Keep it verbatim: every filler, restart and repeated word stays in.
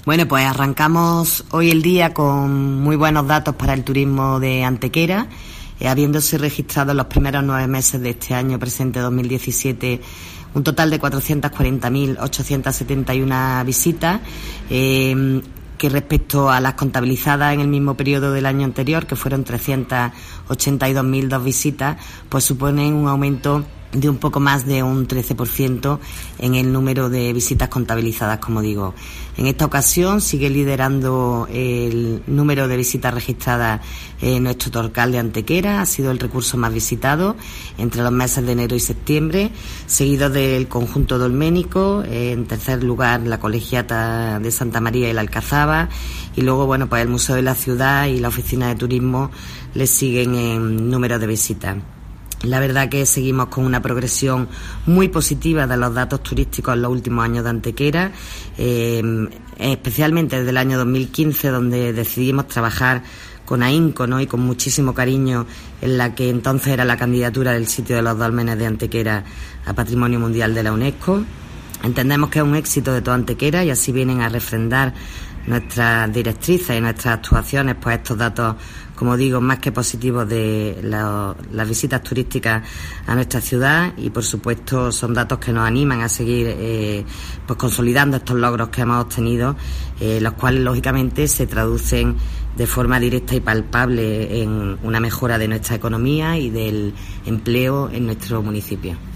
Bueno, pues arrancamos hoy el día con muy buenos datos para el turismo de Antequera, eh, habiéndose registrado en los primeros nueve meses de este año presente dos mil diecisiete un total de cuatrocientas cuarenta mil ochocientas setenta y una visitas, eh, que respecto a las contabilizadas en el mismo periodo del año anterior, que fueron trescientas ochenta y dos mil dos visitas, pues suponen un aumento de un poco más de un trece por ciento en el número de visitas contabilizadas, como digo. En esta ocasión sigue liderando el número de visitas registradas en nuestro Torcal de Antequera, ha sido el recurso más visitado entre los meses de enero y septiembre, seguido del conjunto dolménico, en tercer lugar la Colegiata de Santa María y la Alcazaba, y luego bueno pues el Museo de la Ciudad y la Oficina de Turismo le siguen en número de visitas. La verdad que seguimos con una progresión muy positiva de los datos turísticos en los últimos años de Antequera, eh, especialmente desde el año dos mil quince, donde decidimos trabajar con ahínco, ¿no?, y con muchísimo cariño en la que entonces era la candidatura del sitio de los Dólmenes de Antequera a Patrimonio Mundial de la UNESCO. Entendemos que es un éxito de toda Antequera y así vienen a refrendar nuestras directrices y nuestras actuaciones, pues estos datos, como digo, más que positivos de la, las visitas turísticas a nuestra ciudad, y por supuesto son datos que nos animan a seguir eh, pues consolidando estos logros que hemos obtenido, eh, los cuales lógicamente se traducen de forma directa y palpable en una mejora de nuestra economía y del empleo en nuestro municipio.